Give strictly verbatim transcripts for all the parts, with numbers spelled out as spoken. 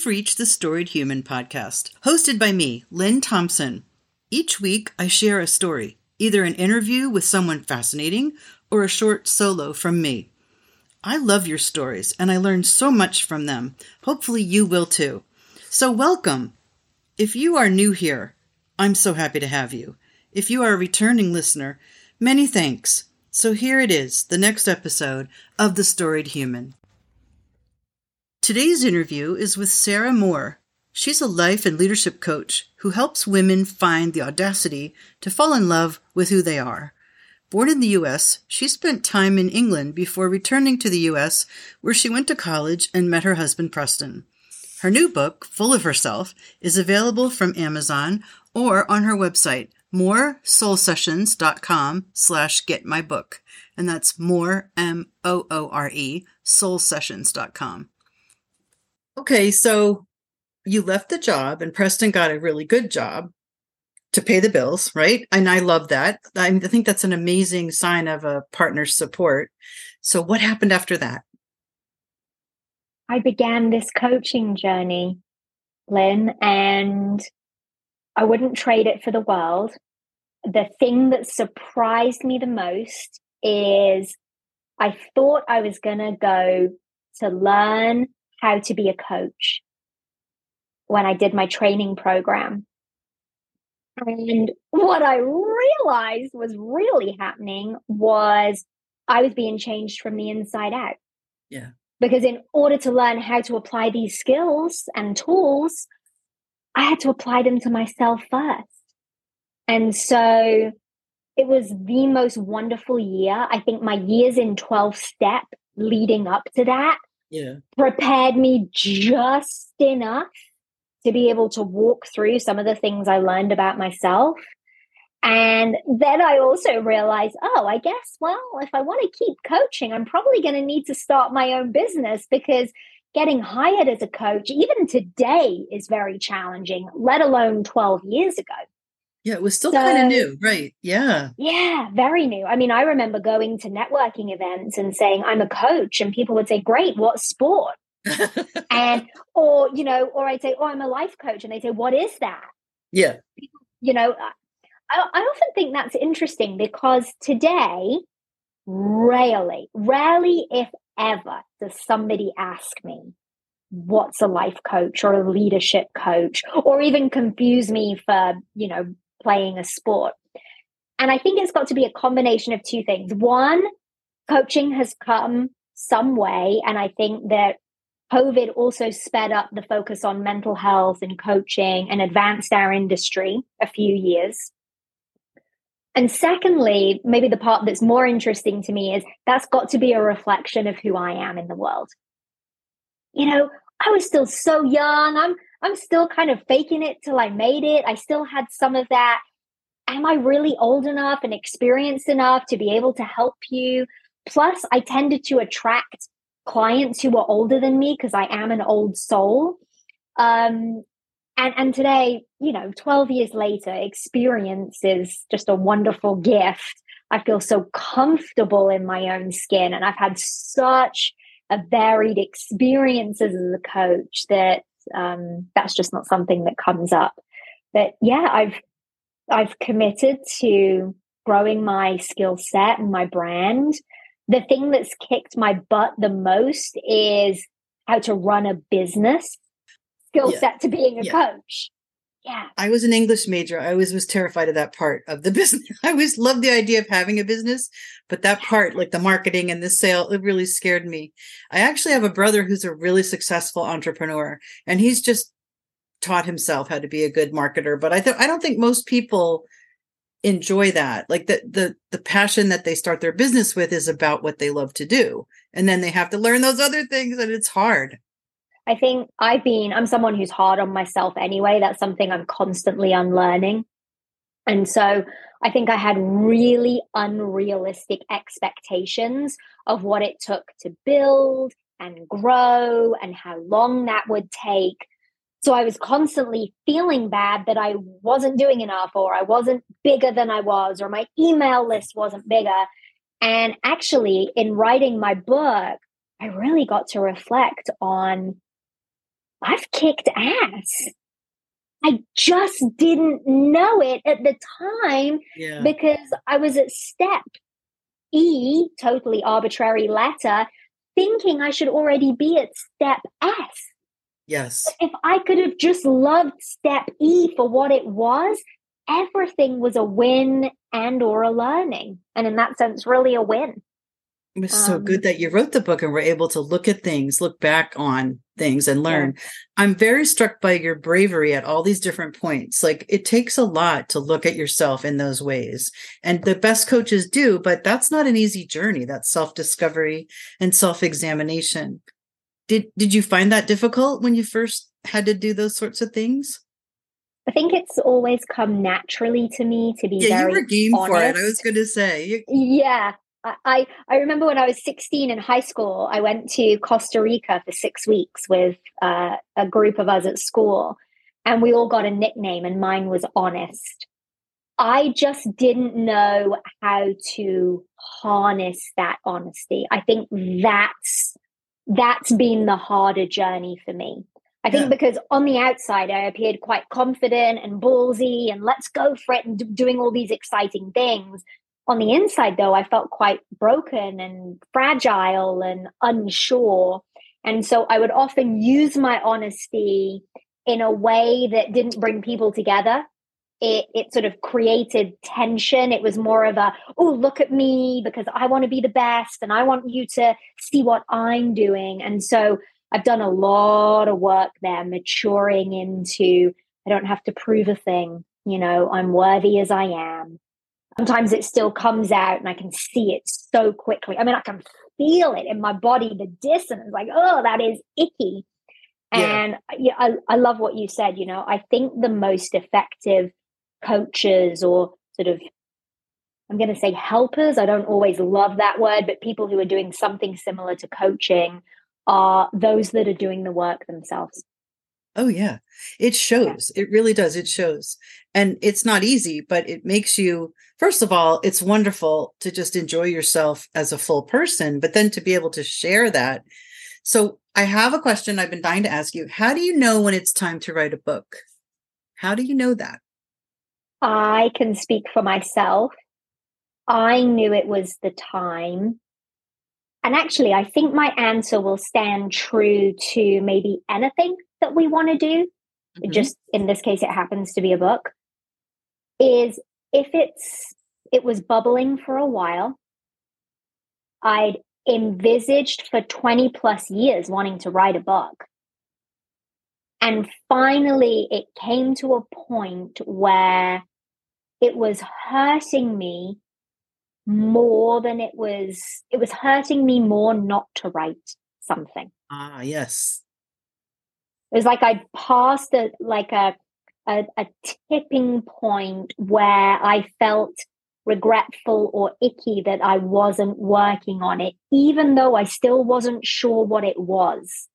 You've reached the Storied Human podcast, hosted by me, Lynn Thompson. Each week, I share a story, either an interview with someone fascinating or a short solo from me. I love your stories, and I learn so much from them. Hopefully you will too. So welcome. If you are new here, I'm so happy to have you. If you are a returning listener, many thanks. So here it is, the next episode of The Storied Human. Today's interview is with Sarah Moore. She's a life and leadership coach who helps women find the audacity to fall in love with who they are. Born in the U S, she spent time in England before returning to the U S, where she went to college and met her husband, Preston. Her new book, Full of Herself, is available from Amazon or on her website, moresoulsessions.com slash get my book. And that's more, M O O R E, soulsessions dot com. Okay, so you left the job and Preston got a really good job to pay the bills, right? And I love that. I think that's an amazing sign of a partner's support. So what happened after that? I began this coaching journey, Lynn, and I wouldn't trade it for the world. The thing that surprised me the most is I thought I was going to go to learn how to be a coach when I did my training program. And what I realized was really happening was I was being changed from the inside out. Yeah. Because in order to learn how to apply these skills and tools, I had to apply them to myself first. And so it was the most wonderful year. I think my years in twelve step leading up to that yeah. prepared me just enough to be able to walk through some of the things I learned about myself. And then I also realized, oh, I guess, well, if I want to keep coaching, I'm probably going to need to start my own business, because getting hired as a coach, even today, is very challenging, let alone twelve years ago. Yeah, it was still so, kind of new, right? Yeah. Yeah, very new. I mean, I remember going to networking events and saying, I'm a coach, and people would say, great, what sport? and, or, you know, or I'd say, oh, I'm a life coach. And they say, what is that? Yeah. You know, I, I often think that's interesting, because today, rarely, rarely, if ever, does somebody ask me, what's a life coach or a leadership coach, or even confuse me for, you know, playing a sport. And I think it's got to be a combination of two things. One, coaching has come some way. And I think that COVID also sped up the focus on mental health and coaching and advanced our industry a few years. And secondly, maybe the part that's more interesting to me is that's got to be a reflection of who I am in the world. You know, I was still so young. I'm I'm still kind of faking it till I made it. I still had some of that. Am I really old enough and experienced enough to be able to help you? Plus, I tended to attract clients who were older than me because I am an old soul. Um, and, and today, you know, twelve years later, experience is just a wonderful gift. I feel so comfortable in my own skin, and I've had such a varied experiences as a coach that um, that's just not something that comes up. But yeah, I've I've committed to growing my skill set and my brand. The thing that's kicked my butt the most is how to run a business skill yeah. set to being a yeah. coach. Yeah. I was an English major. I always was terrified of that part of the business. I always loved the idea of having a business, but that part, like the marketing and the sale, it really scared me. I actually have a brother who's a really successful entrepreneur, and he's just taught himself how to be a good marketer. But I th- I don't think most people enjoy that. Like the, the, the passion that they start their business with is about what they love to do. And then they have to learn those other things, and it's hard. I think I've been, I'm someone who's hard on myself anyway. That's something I'm constantly unlearning. And so I think I had really unrealistic expectations of what it took to build and grow and how long that would take. So I was constantly feeling bad that I wasn't doing enough, or I wasn't bigger than I was, or my email list wasn't bigger. And actually, in writing my book, I really got to reflect on I've kicked ass. I just didn't know it at the time Yeah. because I was at step E, totally arbitrary letter, thinking I should already be at step S. Yes. But if I could have just loved step E for what it was, everything was a win and or a learning. And in that sense, really a win. It was Um, so good that you wrote the book and were able to look at things, look back on things and learn. Yeah. I'm very struck by your bravery at all these different points. Like it takes a lot to look at yourself in those ways. And the best coaches do, but that's not an easy journey, that self-discovery and self-examination. Did did you find that difficult when you first had to do those sorts of things? I think it's always come naturally to me to be Yeah, very you were game honest. for it. I was going to say. You- yeah. I, I remember when I was sixteen in high school, I went to Costa Rica for six weeks with uh, a group of us at school, and we all got a nickname, and mine was Honest. I just didn't know how to harness that honesty. I think that's that's been the harder journey for me. I think Yeah. because on the outside, I appeared quite confident and ballsy and let's go for it and d- doing all these exciting things. On the inside, though, I felt quite broken and fragile and unsure. And so I would often use my honesty in a way that didn't bring people together. It, it sort of created tension. It was more of a, oh, look at me because I want to be the best and I want you to see what I'm doing. And so I've done a lot of work there, maturing into, I don't have to prove a thing. You know, I'm worthy as I am. Sometimes it still comes out and I can see it so quickly. I mean, I can feel it in my body, the dissonance, like, oh, that is icky. Yeah. And yeah, I, I love what you said. You know, I think the most effective coaches or sort of, I'm going to say helpers, I don't always love that word, but people who are doing something similar to coaching are those that are doing the work themselves. Oh, yeah. It shows. Yeah. It really does. It shows. And it's not easy, but it makes you, first of all, it's wonderful to just enjoy yourself as a full person, but then to be able to share that. So I have a question I've been dying to ask you. How do you know when it's time to write a book? How do you know that? I can speak for myself. I knew it was the time. And actually, I think my answer will stand true to maybe anything that we want to do. Mm-hmm. Just in this case, it happens to be a book. Is if it's it was bubbling for a while, I'd envisaged for twenty plus years wanting to write a book. And finally, it came to a point where it was hurting me more than it was, it was hurting me more not to write something. Ah, yes. It was like I'd passed a, like a, a, a tipping point where I felt regretful or icky that I wasn't working on it, even though I still wasn't sure what it was.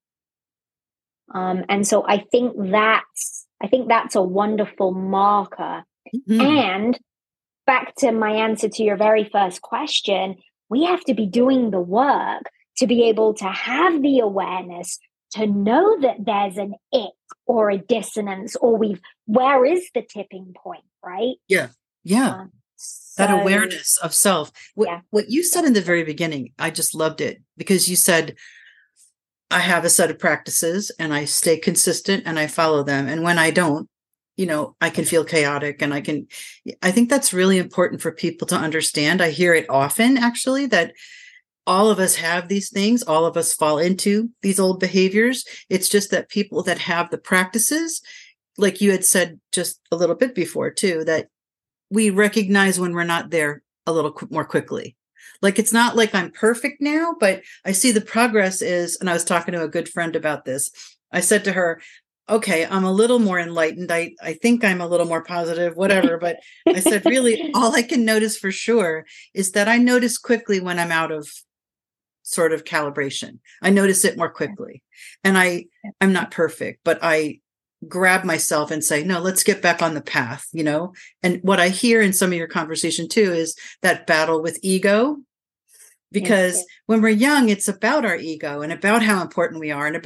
Um, and so I think that's, I think that's a wonderful marker. Mm-hmm. And back to my answer to your very first question, we have to be doing the work to be able to have the awareness, to know that there's an it or a dissonance, or we've, where is the tipping point, right? Yeah. Yeah. Um, so, that awareness of self. What, yeah. what you said in the very beginning, I just loved it because you said, I have a set of practices and I stay consistent and I follow them. And when I don't, you know, I can feel chaotic and I can, I think that's really important for people to understand. I hear it often, actually, that all of us have these things. All of us fall into these old behaviors. It's just that people that have the practices, like you had said just a little bit before too, that we recognize when we're not there a little qu- more quickly. Like, it's not like I'm perfect now, but I see the progress is, and I was talking to a good friend about this. I said to her, okay, I'm a little more enlightened. I, I think I'm a little more positive, whatever. But I said, really, all I can notice for sure is that I notice quickly when I'm out of sort of calibration. I notice it more quickly. And I, I'm not perfect, but I grab myself and say, no, let's get back on the path, you know? And what I hear in some of your conversation too is that battle with ego. Because yes, yes. when we're young, it's about our ego and about how important we are and about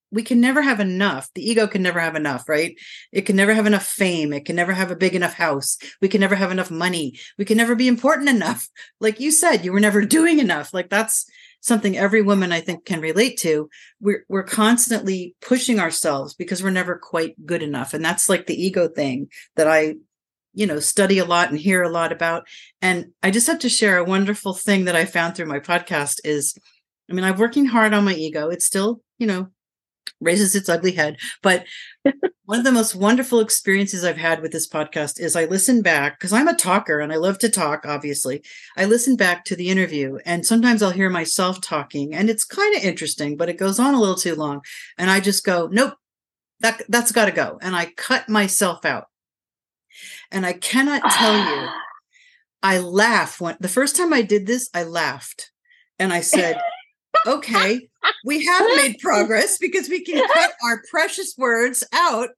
we can never have enough. The ego can never have enough, right? It can never have enough fame. It can never have a big enough house. We can never have enough money. We can never be important enough. Like you said, you were never doing enough. Like that's something every woman I think can relate to. We're, we're constantly pushing ourselves because we're never quite good enough. And that's like the ego thing that I, you know, study a lot and hear a lot about. And I just have to share a wonderful thing that I found through my podcast is, I mean, I'm working hard on my ego. It's still, you know, raises its ugly head. But one of the most wonderful experiences I've had with this podcast is I listen back because I'm a talker and I love to talk, obviously. I listen back to the interview and sometimes I'll hear myself talking and it's kind of interesting, but it goes on a little too long. And I just go, nope, that, that's got to go. And I cut myself out. And I cannot tell you, I laugh when the first time I did this, I laughed and I said, okay, we have made progress because we can cut our precious words out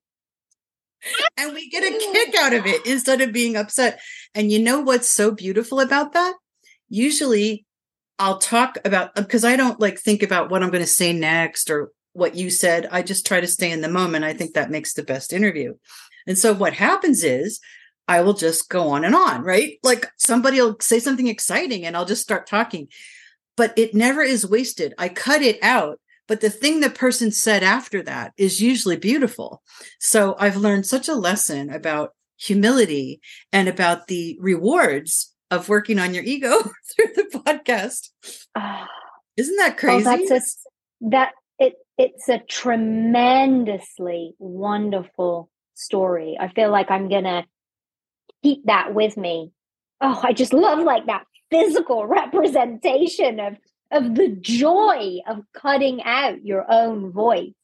and we get a kick out of it instead of being upset. And you know what's so beautiful about that? Usually I'll talk about, because I don't like think about what I'm going to say next or what you said. I just try to stay in the moment. I think that makes the best interview. And so what happens is I will just go on and on, right? Like somebody will say something exciting and I'll just start talking. But it never is wasted. I cut it out. But the thing the person said after that is usually beautiful. So I've learned such a lesson about humility and about the rewards of working on your ego through the podcast. Uh, Isn't that crazy? Oh, that's a, that it it's a tremendously wonderful story. I feel like I'm gonna keep that with me. Oh, I just love like that physical representation of of the joy of cutting out your own voice.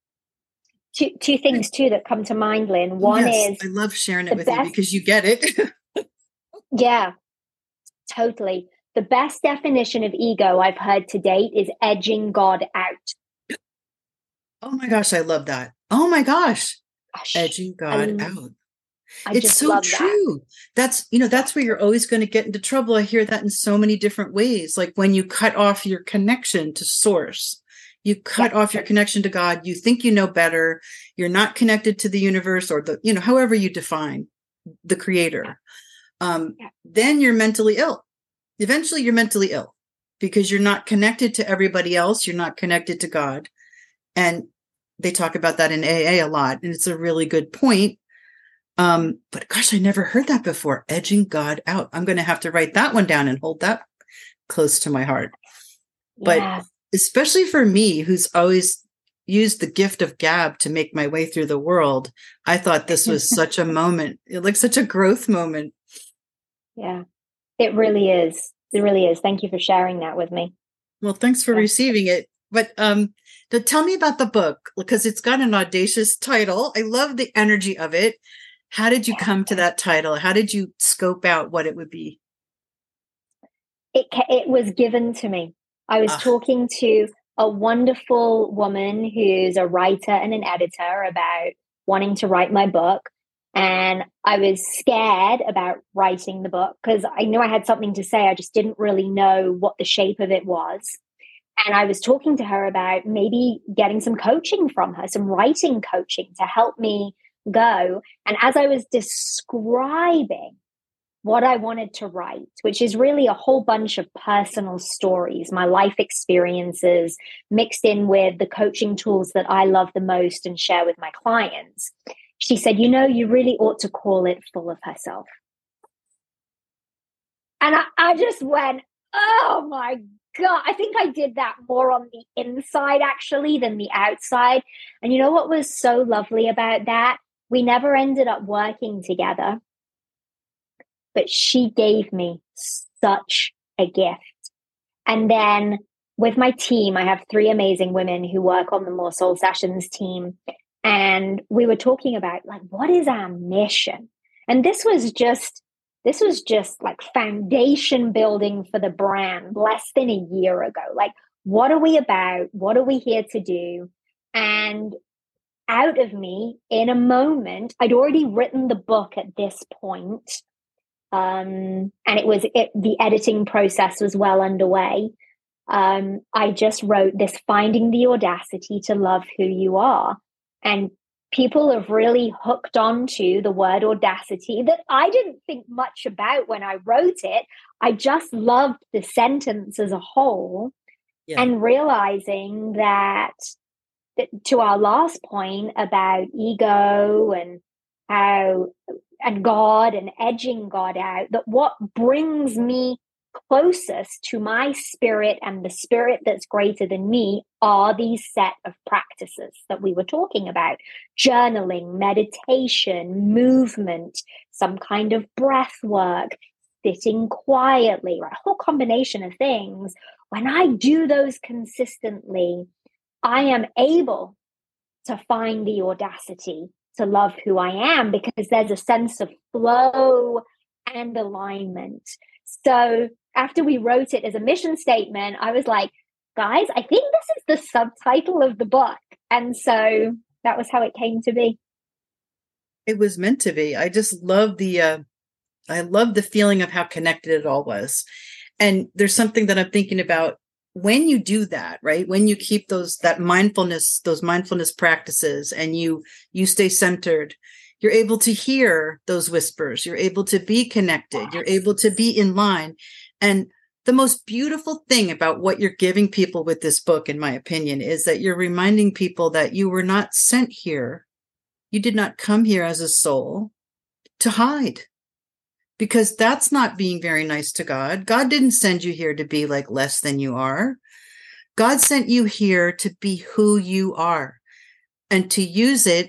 Two two things too that come to mind, Lynn. One yes, is I love sharing it with best, you because you get it. Yeah, totally. The best definition of ego I've heard to date is edging God out. Oh my gosh, I love that. Oh my gosh. gosh edging God I, out. I it's just so love true. That. That's, you know, that's where you're always going to get into trouble. I hear that in so many different ways. Like when you cut off your connection to source, you cut yeah. off your connection to God, you think you know better. You're not connected to the universe or the, you know, however you define the creator. Um, yeah. Then you're mentally ill. Eventually you're mentally ill because you're not connected to everybody else. You're not connected to God. And they talk about that in A A a lot. And it's a really good point. Um, but gosh, I never heard that before. Edging God out. I'm going to have to write that one down and hold that close to my heart. Yeah. But especially for me, who's always used the gift of gab to make my way through the world, I thought this was such a moment, like such a growth moment. Yeah, it really is. It really is. Thank you for sharing that with me. Well, thanks for yeah. receiving it. But um, to tell me about the book, because it's got an audacious title. I love the energy of it. How did you come to that title? How did you scope out what it would be? It it was given to me. I was ah. talking to a wonderful woman who's a writer and an editor about wanting to write my book. And I was scared about writing the book because I knew I had something to say. I just didn't really know what the shape of it was. And I was talking to her about maybe getting some coaching from her, some writing coaching to help me go. And as I was describing what I wanted to write, which is really a whole bunch of personal stories, my life experiences mixed in with the coaching tools that I love the most and share with my clients, she said, you know, you really ought to call it Full of Herself. And I, I just went, oh my God, I think I did that more on the inside actually than the outside. And you know what was so lovely about that? We never ended up working together, but she gave me such a gift. And then with my team, I have three amazing women who work on the More Soul Sessions team. And we were talking about like, what is our mission? And this was just, this was just like foundation building for the brand less than a year ago. Like, what are we about? What are we here to do? And out of me, in a moment, I'd already written the book at this point. Um, and it was, it, the editing process was well underway. um, I just wrote this finding the audacity to love who you are. And people have really hooked onto the word audacity that I didn't think much about when I wrote it. I just loved the sentence as a whole. Yeah. And realizing that, that to our last point about ego and how and God and edging God out, that what brings me closest to my spirit and the spirit that's greater than me are these set of practices that we were talking about: journaling, meditation, movement, some kind of breath work, sitting quietly, right? A whole combination of things. When I do those consistently, I am able to find the audacity to love who I am, because there's a sense of flow and alignment. So after we wrote it as a mission statement, I was like, guys, I think this is the subtitle of the book. And so that was how it came to be. It was meant to be. I just love the, uh, I love the feeling of how connected it all was. And there's something that I'm thinking about when you do that, right? When you keep those, that mindfulness, those mindfulness practices, and you, you stay centered, you're able to hear those whispers. You're able to be connected. You're able to be in line. And the most beautiful thing about what you're giving people with this book, in my opinion, is that you're reminding people that you were not sent here. You did not come here as a soul to hide, because that's not being very nice to God. God didn't send you here to be like less than you are. God sent you here to be who you are and to use it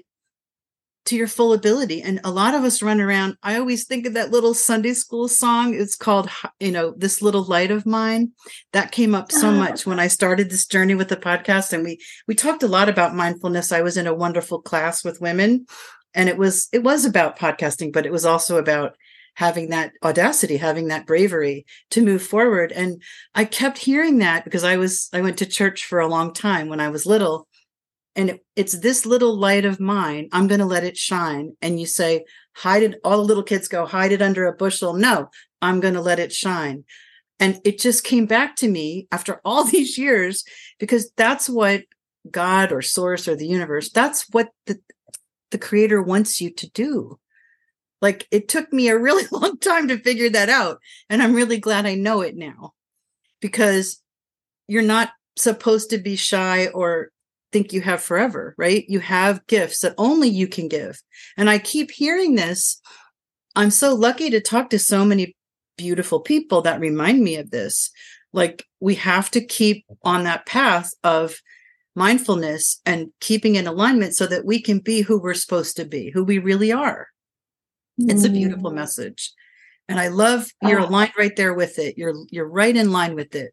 to your full ability. And a lot of us run around. I always think of that little Sunday school song. It's called, you know, This Little Light of Mine. That came up so much when I started this journey with the podcast. And we, we talked a lot about mindfulness. I was in a wonderful class with women, and it was, it was about podcasting, but it was also about having that audacity, having that bravery to move forward. And I kept hearing that because I was, I went to church for a long time when I was little. And it, it's this little light of mine. I'm going to let it shine. And you say, hide it. All the little kids go, hide it under a bushel. No, I'm going to let it shine. And it just came back to me after all these years, because that's what God or source or the universe, that's what the, the creator wants you to do. Like, it took me a really long time to figure that out. And I'm really glad I know it now, because you're not supposed to be shy or think you have forever, right? You have gifts that only you can give. And I keep hearing this. I'm so lucky to talk to so many beautiful people that remind me of this. Like, we have to keep on that path of mindfulness and keeping in alignment so that we can be who we're supposed to be, who we really are. Mm. It's a beautiful message. And I love you're oh. aligned right there with it. You're, you're right in line with it.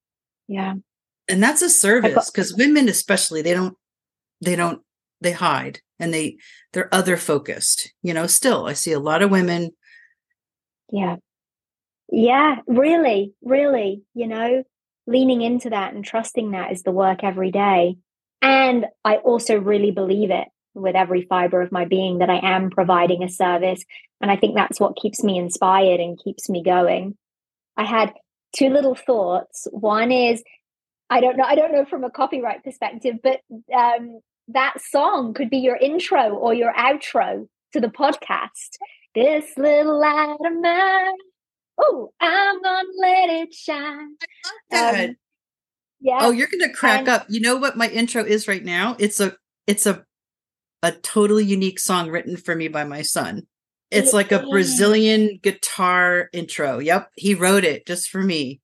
Yeah. And that's a service, because women especially, they don't, they don't, they hide and they, they're other focused, you know, still, I see a lot of women. Yeah. Yeah, really, really, you know, leaning into that and trusting that is the work every day. And I also really believe it with every fiber of my being that I am providing a service. And I think that's what keeps me inspired and keeps me going. I had two little thoughts. One is, I don't know, I don't know from a copyright perspective, but um, that song could be your intro or your outro to the podcast. This little light of mine, oh, I'm gonna let it shine. Um, yeah. Oh, you're gonna crack and, up. You know what my intro is right now? It's a, it's a, a totally unique song written for me by my son. It's like a Brazilian guitar intro. Yep, he wrote it just for me.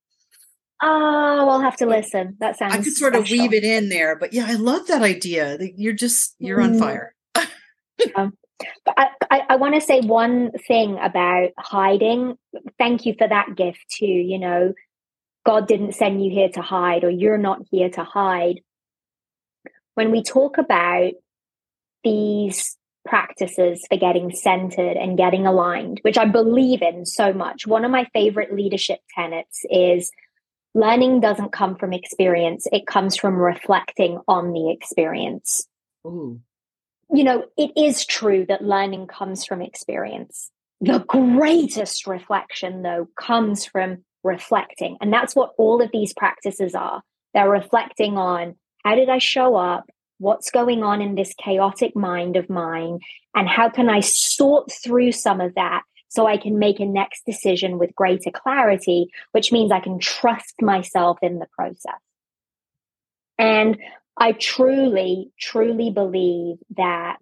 Oh, I'll have to listen. That sounds I could sort special. of weave it in there, but yeah, I love that idea. You're just, you're on fire. Yeah. But I, I, I want to say one thing about hiding. Thank you for that gift too. You know, God didn't send you here to hide, or you're not here to hide. When we talk about these practices for getting centered and getting aligned, which I believe in so much, one of my favorite leadership tenets is learning doesn't come from experience. It comes from reflecting on the experience. Ooh. You know, it is true that learning comes from experience. The greatest reflection, though, comes from reflecting. And that's what all of these practices are. They're reflecting on, how did I show up? What's going on in this chaotic mind of mine? And how can I sort through some of that so I can make a next decision with greater clarity, which means I can trust myself in the process. And I truly, truly believe that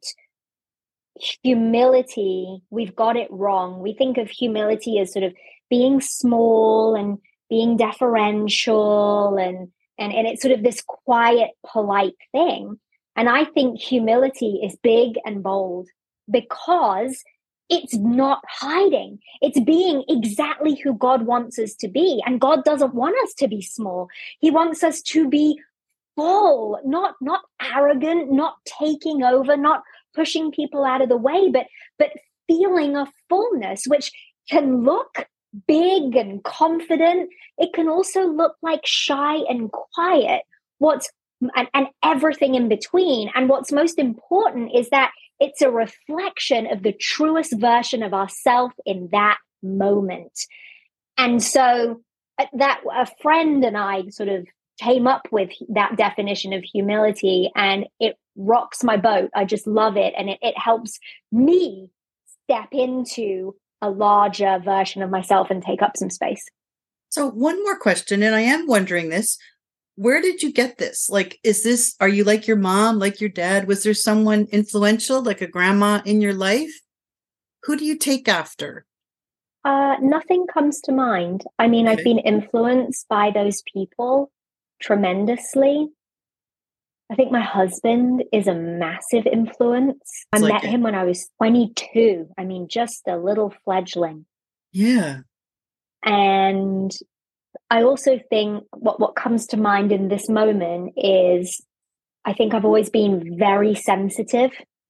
humility, we've got it wrong. We think of humility as sort of being small and being deferential, and, and, and it's sort of this quiet, polite thing. And I think humility is big and bold because it's not hiding. It's being exactly who God wants us to be. And God doesn't want us to be small. He wants us to be full, not, not arrogant, not taking over, not pushing people out of the way, but, but feeling a fullness, which can look big and confident. It can also look like shy and quiet. What's and, and everything in between. And what's most important is that it's a reflection of the truest version of ourselves in that moment. And so that a friend and I sort of came up with that definition of humility, and it rocks my boat. I just love it. And it, it helps me step into a larger version of myself and take up some space. So one more question, and I am wondering this. Where did you get this? Like, is this, are you like your mom, like your dad? Was there someone influential, like a grandma in your life? Who do you take after? Uh, nothing comes to mind. I mean, okay. I've been influenced by those people tremendously. I think my husband is a massive influence. It's I like met it. him when I was twenty-two. I mean, just a little fledgling. Yeah. And I also think what, what comes to mind in this moment is I think I've always been very sensitive.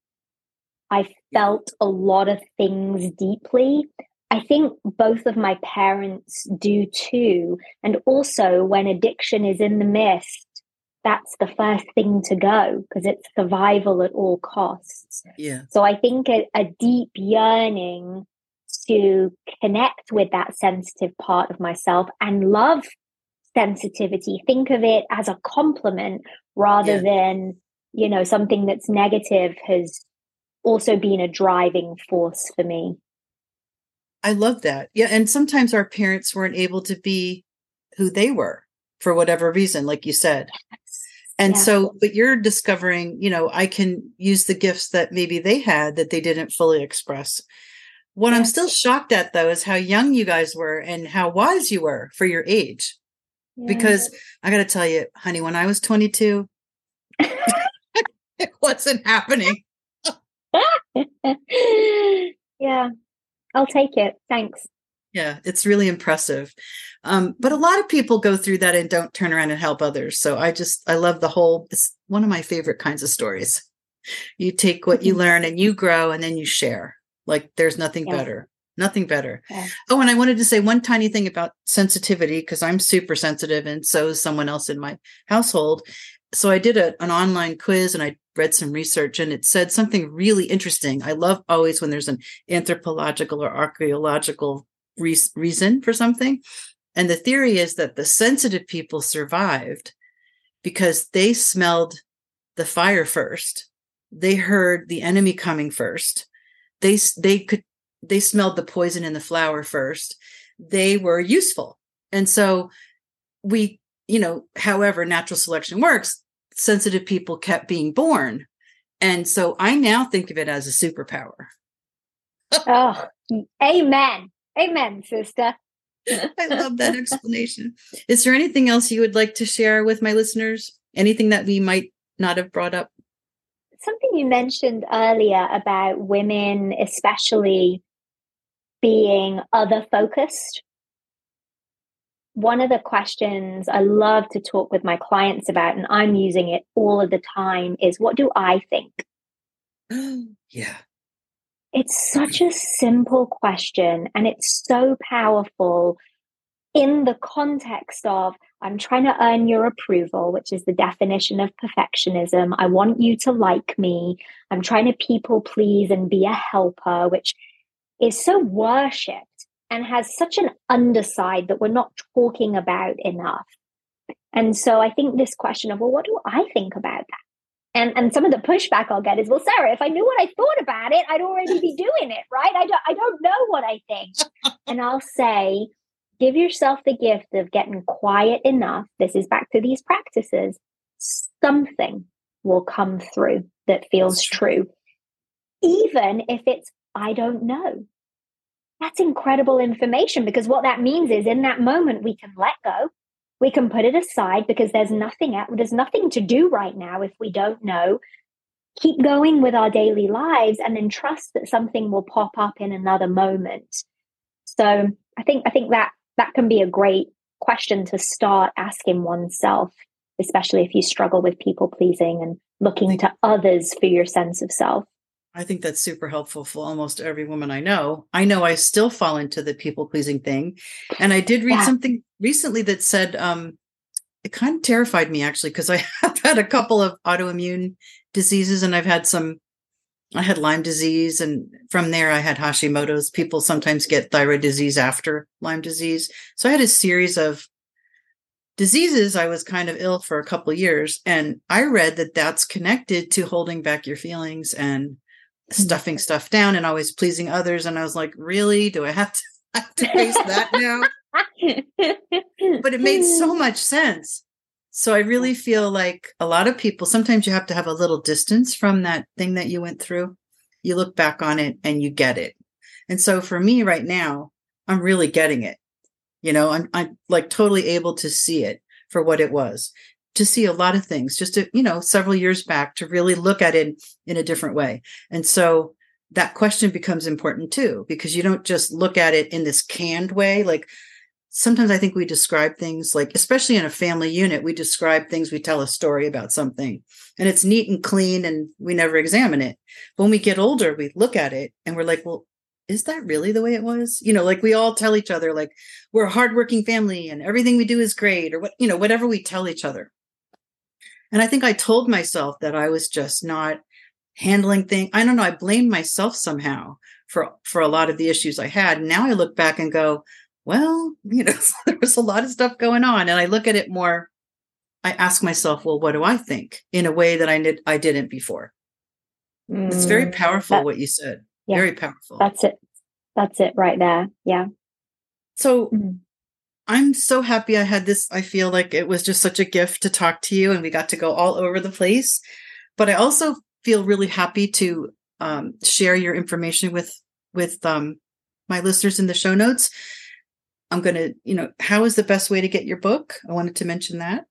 I felt a lot of things deeply. I think both of my parents do too. And also when addiction is in the midst, that's the first thing to go because it's survival at all costs. Yeah. So I think a, a deep yearning to connect with that sensitive part of myself and love sensitivity. Think of it as a compliment rather yeah. than, you know, something that's negative has also been a driving force for me. I love that. Yeah. And sometimes our parents weren't able to be who they were for whatever reason, like you said. Yes. And yeah. so, but you're discovering, you know, I can use the gifts that maybe they had that they didn't fully express. What yes. I'm still shocked at, though, is how young you guys were and how wise you were for your age. Yeah. Because I got to tell you, honey, when I was twenty-two, it wasn't happening. Yeah, I'll take it. Thanks. Yeah, it's really impressive. Um, but a lot of people go through that and don't turn around and help others. So I just, I love the whole, it's one of my favorite kinds of stories. You take what you learn and you grow and then you share. Like there's nothing yeah. better, nothing better. Yeah. Oh, and I wanted to say one tiny thing about sensitivity, because I'm super sensitive and so is someone else in my household. So I did a, an online quiz and I read some research and it said something really interesting. I love always when there's an anthropological or archaeological re- reason for something. And the theory is that the sensitive people survived because they smelled the fire first. They heard the enemy coming first. They they could they smelled the poison in the flower first. They were useful. And so we, you know, however natural selection works, sensitive people kept being born. And so I now think of it as a superpower. Oh, amen. Amen, sister. I love that explanation. Is there anything else you would like to share with my listeners? Anything that we might not have brought up? Something you mentioned earlier about women, especially being other focused. One of the questions I love to talk with my clients about, and I'm using it all of the time, is what do I think? Yeah. It's such a simple question, and it's so powerful in the context of I'm trying to earn your approval, which is the definition of perfectionism. I want you to like me. I'm trying to people please and be a helper, which is so worshipped. and has such an underside that we're not talking about enough. And so I think this question of, well, what do I think about that? And and some of the pushback I'll get is, well, Sarah, if I knew what I thought about it, I'd already be doing it, right? I don't, I don't know what I think. And I'll say, give yourself the gift of getting quiet enough. This is back to these practices. Something will come through that feels true. Even if it's, I don't know. That's incredible information, because what that means is in that moment, we can let go. We can put it aside because there's nothing out, there's nothing to do right now if we don't know. Keep going with our daily lives and then trust that something will pop up in another moment. So I think I think that that can be a great question to start asking oneself, especially if you struggle with people pleasing and looking to others for your sense of self. I think that's super helpful for almost every woman I know. I know I still fall into the people pleasing thing. And I did read yeah. something recently that said, um, it kind of terrified me actually, because I have had a couple of autoimmune diseases and I've had some, I had Lyme disease, and from there I had Hashimoto's. People sometimes get thyroid disease after Lyme disease. So I had a series of diseases. I was kind of ill for a couple of years. And I read that that's connected to holding back your feelings and stuffing stuff down and always pleasing others. And I was like, really? Do I have to, have to face that now? But it made so much sense. So I really feel like a lot of people, sometimes you have to have a little distance from that thing that you went through. You look back on it and you get it. And so for me right now, I'm really getting it. You know, I'm, I'm like totally able to see it for what it was, to see a lot of things, just to, you know, several years back, to really look at it in a different way. And so that question becomes important too, because you don't just look at it in this canned way. Like sometimes I think we describe things, like, especially in a family unit, we describe things, we tell a story about something and it's neat and clean and we never examine it. When we get older, we look at it and we're like, well, is that really the way it was? You know, like we all tell each other, like we're a hardworking family and everything we do is great, or what, you know, whatever we tell each other. And I think I told myself that I was just not handling things. I don't know. I blamed myself somehow for, for a lot of the issues I had. And now I look back and go, well, you know, there was a lot of stuff going on. And I look at it more, I ask myself, well, what do I think, in a way that I did, I didn't before. Mm, it's very powerful that, what you said. Yeah, very powerful. That's it. That's it right there. Yeah. So mm-hmm. I'm so happy I had this. I feel like it was just such a gift to talk to you and we got to go all over the place. But I also feel really happy to um, share your information with, with um, my listeners in the show notes. I'm going to, you know, how is the best way to get your book? I wanted to mention that.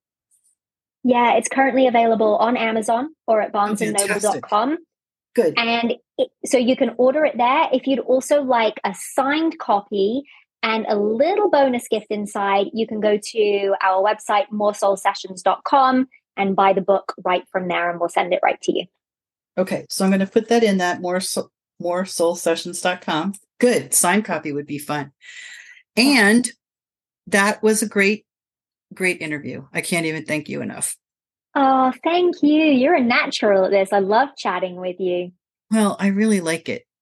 Yeah, it's currently available on Amazon or at barnes and noble dot com. Good. And it, so you can order it there. If you'd also like a signed copy and a little bonus gift inside, you can go to our website, more soul sessions dot com, and buy the book right from there, and we'll send it right to you. Okay. So I'm going to put that in that more, so, more soul sessions dot com. Good. Signed copy would be fun. And that was a great, great interview. I can't even thank you enough. Oh, thank you. You're a natural at this. I love chatting with you. Well, I really like it.